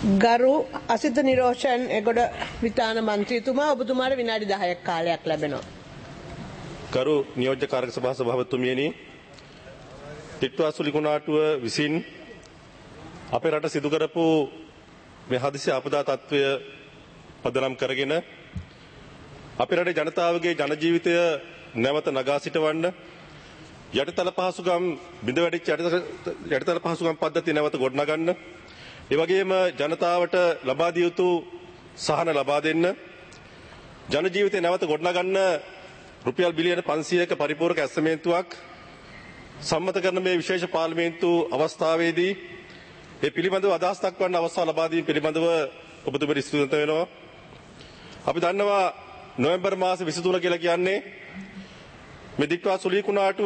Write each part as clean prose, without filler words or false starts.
ගරු අසිත නිරෝෂන් එගොඩ විතාන මන්ත්‍රීතුමා ඔබතුමාට විනාඩි 10ක් කාලයක් ලැබෙනවා. ගරු නියෝජ්‍ය කාර්ය සභා සභාපතිතුමියනි, ටිට්වාසුලි කුණාටුව විසින් අපේ රට සිදු කරපු මේ හදිසි ආපදා තත්ත්වය පදනම් කරගෙන අපේ රටේ ජනතාවගේ ජන ජීවිතය නැවත නගා සිටවන්න යටිතල පහසුකම් බිඳ වැටිච්ච යටිතල පහසුකම් පද්ධතිය නැවත ගොඩනගන්න, ඒ වගේම ජනතාවට ලබා දිය යුතු සහන ලබා දෙන්න, ජන ජීවිතය නැවත ගොඩනගන්න රුපියල් බිලියන 500ක පරිපූර්ණක ඇස්තමේන්තුවක් සම්මත කරන මේ විශේෂ පාර්ලිමේන්තු අවස්ථාවේදී ඒ පිළිබඳව අදහස් දක්වන්න අවස්ථාව ලබා දීම පිළිබඳව ඔබතුමට ස්තුතිවන්ත වෙනවා. අපි දන්නවා නොවැම්බර් මාස 23 කියලා කියන්නේ මේ ටිට්වාසුලි කුණාටුව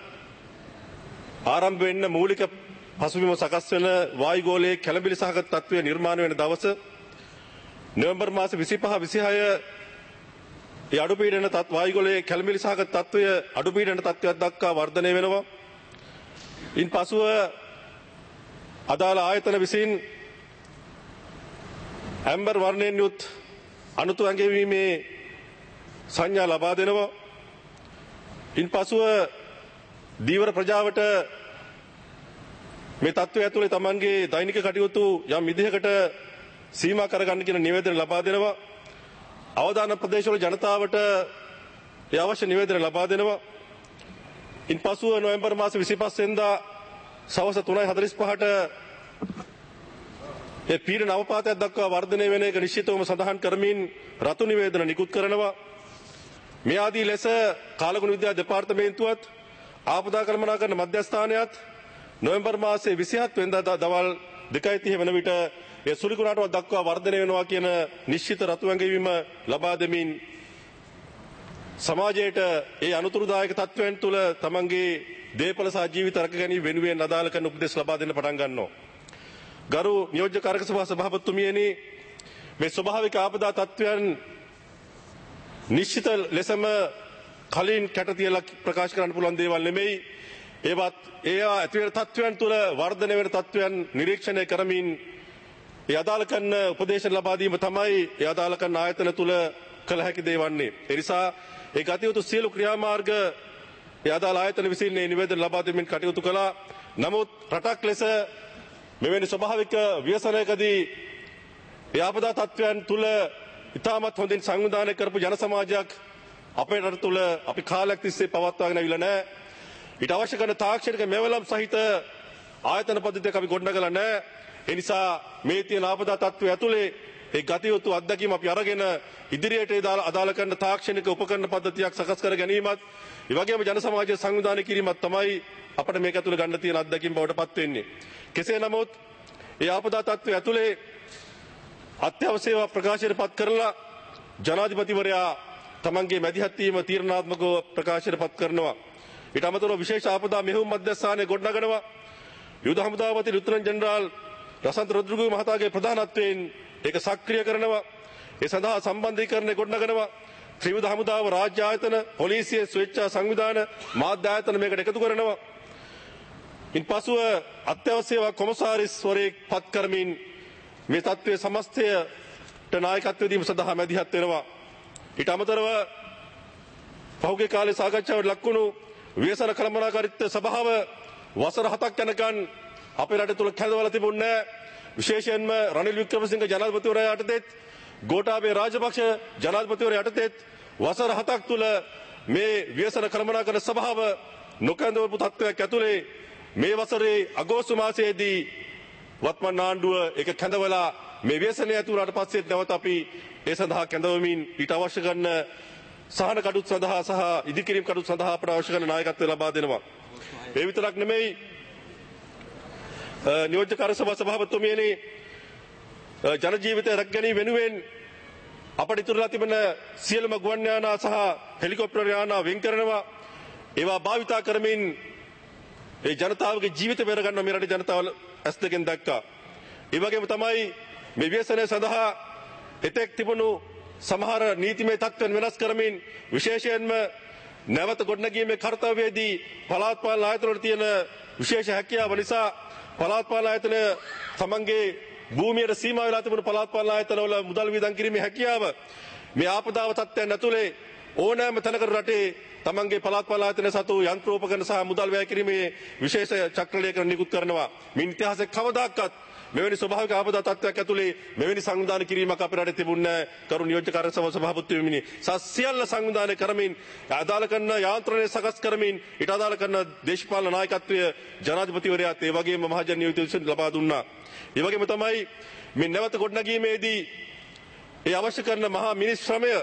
ආරම්භ වෙන්න මූලික පසුබිම සකස් වෙන වායුගෝලයේ කැළඹිලි සහගත තත්ත්වය නිර්මාණය වෙන දවස. නොවැම්බර් මාස 25 26 ඒ අඩුපීඩන වායුගෝලයේ කැළඹිලි සහගත තත්ත්වය අඩුපීඩන තත්ත්වයක් දක්වා වර්ධනය වෙනවා. ඉන්පසුව අදාළ ආයතන විසින් ඇම්බර් වර්ණයෙන් යුත් අනුතු ඇඟවීමේ සංඥා ලබා දෙනවා. ඉන්පසුව දීවර ප්‍රජාවට මේ තත්ත්වය ඇතුලේ තමන්ගේ දෛනික කටයුතු යම් විදිහකට සීමා කරගන්න කියන නිවේදන ලබා දෙනවා. අවදාන ප්‍රදේශවල ජනතාවට ඒ අවශ්‍ය නිවේදන ලබා දෙනවා. ඉන්පසුව නොවැම්බර් මාස 25 වෙනිදා සවස් 3:45ට ඒ පීඩන අවපාතයක් දක්වා වර්ධනය වෙන එක නිශ්චිතවම සඳහන් කරමින් රතු නිවේදන නිකුත් කරනවා. මේ ආදී ලෙස කාලගුණ විද්‍යා දෙපාර්තමේන්තුවත් ආපදා කළමනාකරණ මධ්‍යස්ථානයත් නොවැම්බර් මාසයේ 27 වෙනිදා දවල් 2:30 වන විට ඒ සුලි කුණාටුව දක්වා වර්ධනය වෙනවා කියන නිශ්චිත රතු ඇඟවීම ලබා දෙමින් සමාජයට ඒ අනුතුරුදායක තත්ත්වයන් තුළ තමන්ගේ දේපල සහ ජීවිත රැක ගැනීම වෙනුවෙන් අදාළ කරන උපදෙස් ලබා දෙන්න පටන් ගන්නවා. ගරු නියෝජ්‍ය කාර්ය සභා සභාපතිතුමියනි, මේ ස්වභාවික ආපදා තත්ත්වයන් නිශ්චිත ලෙසම කලින් කැට තියලා ප්‍රකාශ කරන්න පුළුවන් දේවල් නෙමෙයි. ඒවා ඇති වෙන තත්ත්වයන් තුළ වර්ධනය වෙන තත්ත්වයන් නිරීක්ෂණය කරමින් ඒ අදාළ කරන උපදේශන ලබා දීම තමයි ඒ අදාළ කරන ආයතන තුළ කළ හැකි දේ වන්නේ. ඒ නිසා ඒ ගත යුතු සියලු ක්‍රියාමාර්ග ඒ අදාළ ආයතන විසින් මේ නිවේදන ලබා දෙමින් කටයුතු කළා. නමුත් රටක් ලෙස මෙවැනි ස්වභාවික ව්‍යසනයකදී ඒ ආපදා තත්ත්වයන් තුළ ඉතාමත් හොඳින් සංවිධානය කරපු ජන සමාජයක් අපේ රට තුළ අපි කාලයක් තිස්සේ පවත්වාගෙන ආවිලා නැහැ. ඊට අවශ්‍ය කරන තාක්ෂණික මෙවලම් සහිත ආයතන පද්ධතියක් අපි ගොඩනගලා නැහැ. ඒ නිසා මේ තියෙන ආපදා තත්ත්වය ඇතුලේ ඒ ගතියුතු අත්දැකීම් අපි අරගෙන ඉදිරියට අදාළ කරන තාක්ෂණික උපකරණ පද්ධතියක් සකස් කර ගැනීමත් ඒ වගේම ජන සමාජය සංවිධානය කිරීමත් තමයි අපිට මේක ඇතුලේ ගන්න තියෙන අත්දැකීම් බවට පත් වෙන්නේ. කෙසේ නමුත් ඒ ආපදා තත්ත්වය ඇතුලේ අත්‍යවශ්‍ය සේවා ප්‍රකාශයට පත් කරලා ජනාධිපතිවරයා තමන්ගේ මැදිහත් වීම තීරණාත්මකව ප්‍රකාශයට පත් කරනවා. ඊට අමතරව විශේෂ ආපදා මෙහෙයුම් මධ්‍යස්ථානය ගොඩනගනවා. යුද හමුදාපති ලෙෆ්ටිනන්ට් ජෙනරාල් රසන්ත රොඩ්රිගෝ මහතාගේ ප්‍රධානත්වයෙන් ඒක සක්‍රිය කරනවා. ඒ සඳහා සම්බන්ධීකරණය ගොඩනගනවා. ත්‍රිවිධ හමුදාව, රාජ්‍ය ආයතන, පොලිසිය, ස්වේච්ඡා සංවිධාන, මාධ්‍ය ආයතන මේකට එකතු කරනවා. ඉන්පසුව අත්‍යවශ්‍ය සේවා කොමසාරිස්වරයෙක් පත් කරමින් මේ තත්ත්වයේ සමස්තයට නායකත්වය දීම සඳහා මැදිහත් වෙනවා. ඊට අමතරව පහුගිය කාලේ සාකච්ඡාවට ලක්වුණු ව්‍යසන කළමනාකාරීත්ව සභාව වසර 7ක් යනකන් අපේ රට තුල කැඳවලා තිබුණේ නැහැ. විශේෂයෙන්ම රනිල් වික්‍රමසිංහ ජනාධිපතිවරයා යටතේත් ගෝඨාභය රාජපක්ෂ ජනාධිපතිවරයා යටතේත් වසර 7ක් තුල මේ ව්‍යසන කළමනාකරණ සභාව නොකැඳවපු තත්ත්වයක් ඇතුලේ මේ වසරේ අගෝස්තු මාසයේදී වත්මන් ආණ්ඩුව ඒක කැඳවලා මේ ව්‍යසනය ඇතුළට පස්සේ නැවත අපි ඒ සඳහා කැඳවමින් ඊට අවශ්‍ය කරන සහන කටයුතු සඳහා සහ ඉදිකිරීම් කටයුතු සඳහා අපට අවශ්‍ය කරන නායකත්වය ලබා දෙනවා. ඒ විතරක් නෙමෙයි, නියෝජ්‍ය කාර්ය සභා සභාපතිතුමියනි, ජන ජීවිතය රැක ගැනීම වෙනුවෙන් අපට ඉතුරුලා තිබෙන සියලුම ගුවන් යානා සහ හෙලිකොප්ටර් යානා වෙන් කරනවා. ඒවා භාවිතා කරමින් ඒ ජනතාවගේ ජීවිත බේර ගන්න මේ රටේ ජනතාව ඇස් දෙකෙන් දැක්කා. ඒ වගේම තමයි මේ ව්‍යසනය සඳහා එතෙක් තිබුණු සමහර නීතිමය තත්ත්වයන් වෙනස් කරමින් විශේෂයෙන්ම නැවත ගොඩනැගීමේ කාර්යවේදී පළාත් පාලන ආයතන වල තියෙන විශේෂ හැකියාව නිසා පළාත් පාලන ආයතන තමන්ගේ භූමියට සීමා වෙලා තිබුණු පළාත් පාලන ආයතනවල මුදල් වියදම් කිරීමේ හැකියාව මේ ආපදාව තත්ත්වයන් ඇතුලේ ඕනෑම තැනක රටේ තමන්ගේ පළාත් පාලන ආයතන සතු යන්ත්‍රෝපකරණ සහ මුදල් වැය කිරීමේ විශේෂ චක්‍රලේඛන නිකුත් කරනවා. මේ ඉතිහාසයේ කවදාකවත් මෙවැනි ස්වභාවික ආපදා තත්ත්වයක් ඇතුලේ මෙවැනි සංවිධාන කිරීමක් අපේ රටේ තිබුණේ නැහැ. කරු නියෝජ්‍ය කාර්ය සභාව සභාපතිතුමනි සියල්ල සංවිධානය කරමින් අදාළ කරන යාන්ත්‍රණය සකස් කරමින් ඊට අදාළ කරන දේශපාලන නායකත්වය ජනාධිපතිවරයාත් ඒ වගේම මහජන නියෝජිතයන් ලබා දුන්නා. ඒ වගේම තමයි මේ නැවත ගොඩනැගීමේදී ඒ අවශ්‍ය කරන මහා මිනිස් ශ්‍රමය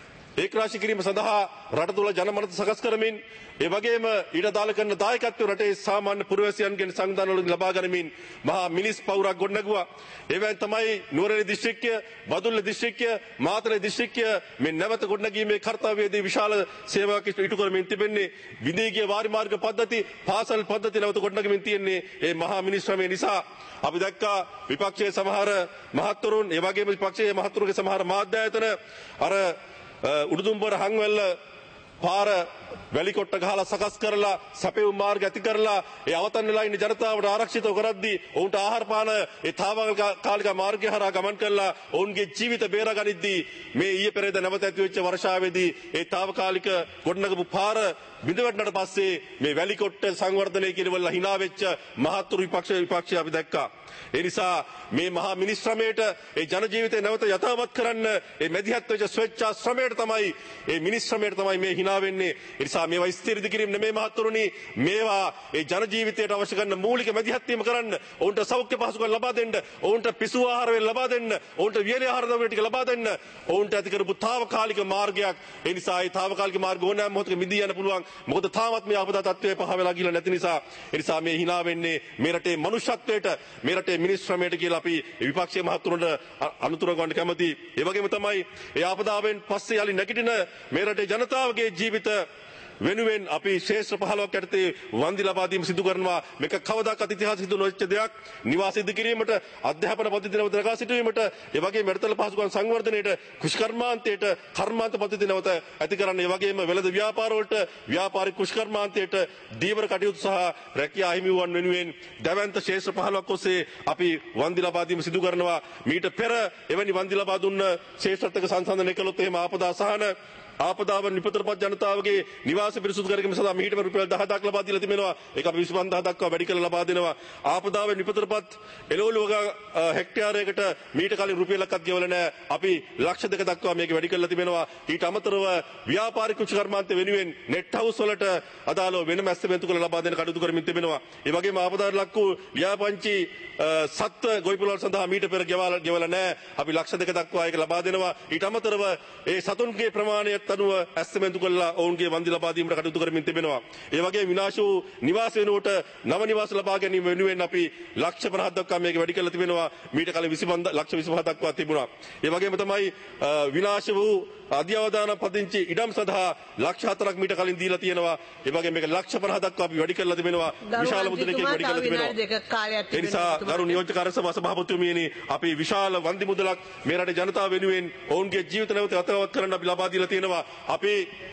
ඒකරාශී කිරීම සඳහා රට තුළ ජනමනත සකස් කරමින් ඒ වගේම ඊට අදාළ කරන දායකත්වය රටේ සාමාන්‍ය පුරවැසියන්ගෙන් සංවිධානවලින් ලබා ගැනීමෙන් මහා මිනිස් පවුරක් ගොඩනැගුවා. එවෙන් තමයි නුවරඑළිය දිස්ත්‍රික්කය, බදුල්ල දිස්ත්‍රික්කය, මාතලේ දිස්ත්‍රික්කය මේ නැවත ගොඩනැගීමේ කාර්යවේදී විශාල සේවාවක් ඉටු කරමින් තිබෙන්නේ. විදී ගිය වාරිමාර්ග පද්ධති, පාසල් පද්ධති නැවත ගොඩනැගමින් තියෙන්නේ ඒ මහා මිනිස් ශ්‍රමය නිසා. අපි දැක්කා විපක්ෂයේ සමහර මහත්වරුන් ඒ වගේම විපක්ෂයේ මහත්වරුන්ගේ සමහර මාධ්‍ය ආයතන අර උඩුදුම්බර හංවැල්ල පාර වැලි කොට්ට ගහලා සකස් කරලා සැපෙවුම් මාර්ග ඇති කරලා ඒ අවතන් වෙලා ඉන්න ජනතාවට ආරක්ෂිතව කරද්දී ඔවුන්ට ආහාර පාන ඒ තාවකාලික මාර්ගය හරහා ගමන් කරලා ඔවුන්ගේ ජීවිත බේරගනිද්දී මේ ඊයේ පෙරේද නැවත ඇති වෙච්ච වර්ෂාවේදී ඒ තාවකාලික ගොඩනගපු පාර බිඳවැටුණාට පස්සේ මේ වැලි කොට්ට සංවර්ධනය කිරවලා hina වෙච්ච මහත්තුරු විපක්ෂය අපි දැක්කා. ඒ නිසා මේ මහා මිනිස් ශ්‍රමයට ඒ ජන ජීවිතේ නැවත යථාවත් කරන්න ඒ මැදිහත් වෙච්ච ස්වේච්ඡා ශ්‍රමයට තමයි ඒ මිනිස් ශ්‍රමයට තමයි මේ hina වෙන්නේ. ඒ නිසා මේවා ස්ථිර කිරීම නෙමෙයි මහත්තුරුනි, මේවා ඒ ජන ජීවිතයට අවශ්‍ය කරන මූලික මැදිහත් වීම කරන්න, ඔවුන්ට සෞඛ්‍ය පහසුකම් ලබා දෙන්න, ඔවුන්ට පිසු ආහාර වේල ලබා දෙන්න, ඔවුන්ට වියලි ආහාර ද්‍රව්‍ය ටික ලබා දෙන්න, ඔවුන්ට ඇති කරපු తాවකාලික මාර්ගයක්. ඒ නිසා ඒ తాවකාලික මාර්ග ඕනෑම මොහොතක මිදී යන්න පුළුවන්. මොකද තාමත් මේ ආපදා තත්ත්වය පහ වෙලා ගිහලා නැති නිසා. ඒ නිසා මේ hina වෙන්නේ මේ රටේ මනුෂ්‍යත්වයට, මේ රටේ මිනිස් ශ්‍රමයට කියලා අපි විපක්ෂයේ මහත්තුරුන්ට අනුතුර ගන්න කැමතියි. ඒ වගේම තමයි ඒ ආපදාවෙන් පස්සේ යලි නැගිටින මේ රටේ ජනතාවගේ ජීවිත වෙනුවෙන් අපි ශේෂ්ත්‍ර 15ක් යටතේ වන්දි ලබා දීම සිදු කරනවා. මේක කවදාකවත් ඉතිහාසෙ සිදු නොවෙච්ච දෙයක්. නිවාස ඉදි කිරීමට, අධ්‍යාපන පද්ධති නැවත රැකා සිටීමට, ඒ වගේම මෙරටල පහසුකම් සංවර්ධනයට, කෘෂිකර්මාන්තයට, කර්මාන්ත පද්ධති නැවත ඇති කරන්න, ඒ වගේම වෙළඳ ව්‍යාපාර වලට, ව්‍යාපාරික කෘෂිකර්මාන්තයට දීවර කටයුතු සහ රැකියා අහිමිවන් වෙනුවෙන් දැවැන්ත ශේෂ්ත්‍ර 15ක් ඔස්සේ අපි වන්දි ලබා දීම සිදු කරනවා. මීට පෙර එවැනි වන්දි ලබා දුන්න ශේෂ්ත්‍රත්වක සංසන්දනය කළොත් එහෙම ආපදා සහන ආපදාව නිපතරපත් ජනතාවගේ නිවාස පිරිසුදු කර ගැනීම සඳහා මීටම රුපියල් 10000ක් ලබා දීලා තිබෙනවා. ඒක අපි 25000 දක්වා වැඩි කරලා ලබා දෙනවා. ආපදාව නිපතරපත් එළවලු වගා හෙක්ටයාරයකට මීට කලින් රුපියලක්වත් ගෙවලා නැහැ. අපි ලක්ෂ 2 දක්වා මේක වැඩි කරලා තිබෙනවා. ඊට අමතරව ව්‍යාපාරික කෘෂිකර්මාන්ත වෙනුවෙන් නෙට් හවුස් වලට අදාළව වෙනම ඇස්තමේන්තු කරලා ලබා දෙන කටයුතු කරමින් තිබෙනවා. ඒ වගේම ආපදාවට ලක් වූ ලියාපදිංචි සත්ත්ව ගොවිපළවල් සඳහා මීට පෙර ගෙවලා නැහැ. අපි ලක්ෂ 2 දක්වා ඒක ලබා දෙනවා. ඊට අමතරව ඒ සතුන්ගේ ප්‍රමාණය අනුව ඇස්තමේන්තු කළා ඔවුන්ගේ වන්දි ලබා දීමට කටයුතු කරමින් තිබෙනවා. ඒ වගේ විනාශ වූ නිවාස වෙනුවට නව නිවාස ලබා ගැනීම වෙනුවෙන් අපි ලක්ෂ 50ක් දක්වා මේක වැඩි කරලා තිබෙනවා. මීට කලින් ලක්ෂ 25 දක්වා තිබුණා. ඒ වගේම තමයි විනාශ වූ අධ්‍යවදාන පදිංචි ඉඩම් සඳහා ලක්ෂ 4ක් මීට කලින් දීලා තියෙනවා. ඒ වගේම මේක ලක්ෂ 50 දක්වා අපි වැඩි කරලා තිබෙනවා. විශාල මුදලකින් වැඩි කරලා තිබෙනවා. ඒ නිසා ගරු නියෝජ්‍ය කාර්ය සභාව සභාපතිතුමියනි, අපි විශාල වන්දි මුදලක් මේ රටේ ජනතාව වෙනුවෙන් ඔවුන්ගේ ජීවිත නැවත යථාවත් කරන්න අපි ලබා දීලා තියෙනවා. අපි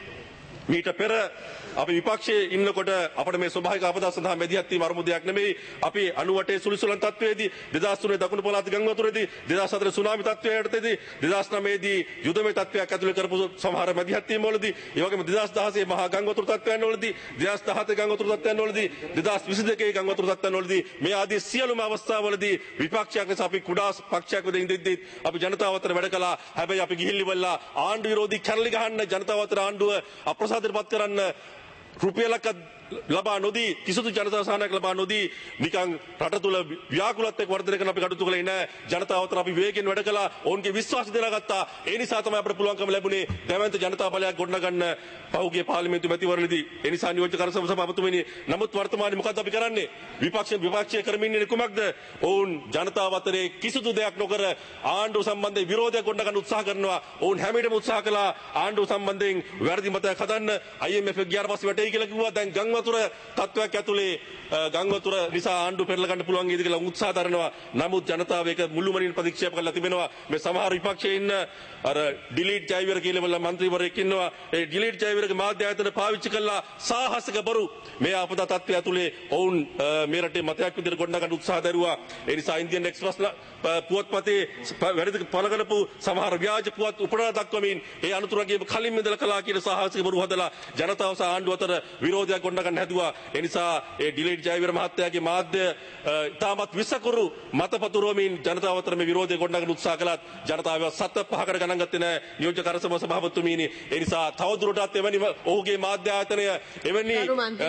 මීට පෙර අපි විපක්ෂයේ ඉන්නකොට අපිට මේ ස්වභාවික ආපදා සඳහා මැදිහත් වීම අරුමුදයක් නෙමෙයි. අපි 98 සුළුසුලන් තත්ත්වයේදී, 2003 දකුණු පළාත් ගංගාවතුරේදී, 2004 සුනාමි තත්ත්වයටදී, 2009 දී යුදමය තත්ත්වයක් ඇතුළේ කරපු සමහර මැදිහත් වීම් වලදී, ඒ වගේම 2016 මහා ගංගාවතුර තත්ත්වයන් වලදී, 2017 ගංගාවතුර තත්ත්වයන් වලදී, 2022 ගංගාවතුර තත්ත්වයන් වලදී මේ ආදී සියලුම අවස්ථාවලදී විපක්ෂයක් ලෙස අපි කුඩා පක්ෂයක් වෙද ඉඳිද්දී අපි ජනතාව අතර වැඩ කළා. හැබැයි අපි ගිහිල්ලිවලා ආණ්ඩු විරෝධී කැරලි ගහන්න, ජනතාව අතර ආණ්ඩුව අප්‍රසාදයටපත් කරන්න රුපියලක් ලබා නොදී, කිසිදු ජනතා සහනයක් ලබා නොදී නිකන් රට තුල ව්‍යාකූලත්වයක් වර්ධනය කරන අපි කටයුතු කළේ නැහැ. ජනතාව අතර අපි වේගෙන් වැඩ කළා. ඔවුන්ගේ විශ්වාසය දිනාගත්තා. ඒ නිසා තමයි අපිට පුළුවන්කම ලැබුණේ දැවැන්ත ජනතා බලයක් ගොඩනගන්න පහුගිය පාර්ලිමේන්තු මැතිවරණයේදී. ඒ නිසා නියෝජ්‍ය කාර්ය සභාපතිතුමනි, නමුත් වර්තමානයේ මොකද්ද අපි කරන්නේ? විපක්ෂය කරමින් ඉන්නේ කුමක්ද? ඔවුන් ජනතාව අතරේ කිසිදු දෙයක් නොකර ආණ්ඩුව සම්බන්ධයෙන් විරෝධයක් ගොඩනගන්න උත්සාහ කරනවා. ඔවුන් හැම විටම උත්සාහ කළා ආණ්ඩුව සම්බන්ධයෙන් වැරදි මතයක් හදන්න. IMF ගියාට පස්සේ වැටෙයි කියලා කිව්වා. දැන් ගංවතුර තත්ත්වයක් ඇතුලේ ගංවතුර නිසා ආණ්ඩු පෙරලා ගන්න පුළුවන් වේද කියලා උත්සාහ දරනවා. නමුත් ජනතාව ඒක මුළුමනින් ප්‍රතික්ෂේප කරලා තිබෙනවා. මේ සමහර විපක්ෂයේ ඉන්න අර ඩිලීට් ජයවීර කියලා මන්ත්‍රීවරයෙක් ඉන්නවා. ඒ ඩිලීට් ජයවීරගේ මාධ්‍ය ආයතන පාවිච්චි කළා සාහසික බරු මේ ආපදා තත්ත්වය ඇතුලේ ඔවුන් මේ රටේ මතයක් විදිහට ගොඩනගන්න උත්සාහ දරුවා. ඒ නිසා ඉන්දියන් එක්ස්ප්‍රස් පුවත්පතේ වැඩි පළ කරපු සමහර ව්‍යාජ පුවත් උපුටා දක්වමින් ඒ අනුතරගේ කලින් ඉඳලා කළා කියන සාහසික බරු හදලා ජනතාව සහ ආණ්ඩුව අතර විරෝධයක් ගොඩනගන්න හැදුවා. ඒ නිසා ඒ ඩිලීට් ජයවීර මහත්තයාගේ මාධ්‍ය තාමත් විසකුරු මතපතුරුවමින් ජනතාව අතර මේ විරෝධය ගොඩනගන්න උත්සාහ කළත් ජනතාව සත පහකට ගණන් ගත්තේ නැහැ නියෝජ්‍ය කරසම සභාපතිතුමීනි. ඒ නිසා තවදුරටත් එවැනි ඔහුගේ මාධ්‍ය ආයතනය එවැනි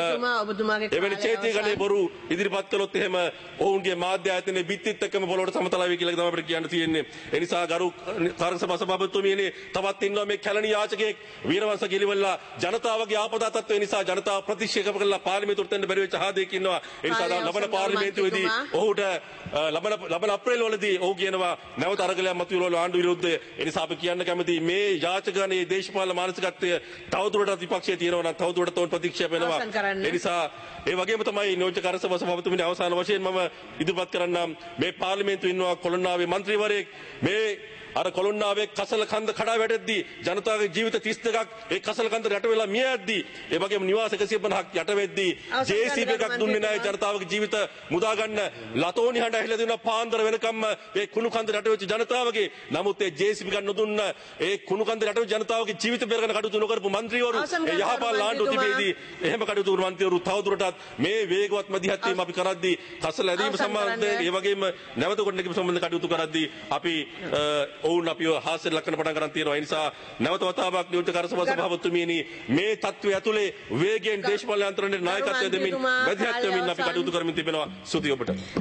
චේතීකරණයේ බොරු ඉදිරිපත් කළොත් එහෙම ඔවුන්ගේ මාධ්‍ය ආයතනයේ බිත්තිත් එක්කම පොළොවට සමතල වෙයි කියලා තමයි අපිට කියන්න තියෙන්නේ. ඒ නිසා ගරු කරසම සභාපතිතුමීනි තවත් ඉන්නවා මේ කැලණි යාචකයෙක් වීරවංශ ගිලිවලා ජනතාවගේ ආපදා තත්ත්වය නිසා ජනතාව ප්‍රතික්ෂේප කරලා පාර්ලිමේන්තුවට එන්න බැරි වෙච්ච හාදෙක් ඉන්නවා. ඒ නිසා ලබන පාර්ලිමේන්තුවේදී ඔහුට ලබන අප්‍රේල් වලදී ඔහු කියනවා නැවත අරගලයක් මතුවෙලා ආණ්ඩුව විරුද්ධ. ඒ නිසා අපි කියන්න කැමති මේ යාචකගණයේ දේශපාලන මානසිකත්වය තවදුරටත් විපක්ෂයේ තියෙනවා නම් තවදුරටත් ඔවුන් ප්‍රතික්ෂේප වෙනවා. ඒ නිසා ඒ වගේම තමයි නියෝජ්‍ය කරසම සභාපතිතුමනි අවසාන වශයෙන් මම ඉදිරිපත් කරන්නම් මේ පාර්ලිමේන්තුවේ ඉන්නවා කොළොන්නාවේ മന്ത്രിවරයෙක් මේ අර කොළොන්නාවේ කසල කන්ද කඩා වැටෙද්දී ජනතාවගේ ජීවිත 32ක් ඒ කසල කන්ද යට වෙලා මිය යද්දී ඒ වගේම නිවාස 150ක් යට වෙද්දී JCB එකක් දුන්නේ නැහැ ජනතාවගේ ජීවිත මුදා ගන්න ලතෝනි හඬ ඇහිලා දෙනවා පාන්දර වෙනකම්ම ඒ කුණු කන්ද යට වෙච්ච ජනතාවගේ. නමුත් ඒ JCB එකක් නොදුන්න ඒ කුණු කන්ද යට වෙච්ච ජනතාවගේ ජීවිත බේරගන්න කටයුතු නොකරපු മന്ത്രിවරු ඒ යහපාල ආණ්ඩුව තිබෙදී එහෙම කටයුතු කරන මන්ත්‍රීවරු තවදුරටත් මේ වේගවත් මැදිහත් වීම අපි කරද්දී කසල ඇදීම සම්බන්ධයෙන් ඒ වගේම නැවත ගොඩනැගීම සම්බන්ධ කටයුතු කරද්දී අපි ඔවුන් අපිව හාස්‍යයට ලක් කරන පටන් ගන්න තියෙනවා. ඒ නිසා නැවත වතාවක් නියෝජ්‍ය කරසම සභාපතිතුමීනි මේ තත්ත්වය ඇතුලේ වේගයෙන් දේශපාලන යන්ත්‍රණයේ නායකත්වය දෙමින් මැදිහත් වෙමින් අපි කටයුතු කරමින් තිබෙනවා. ස්තුතියි ඔබට.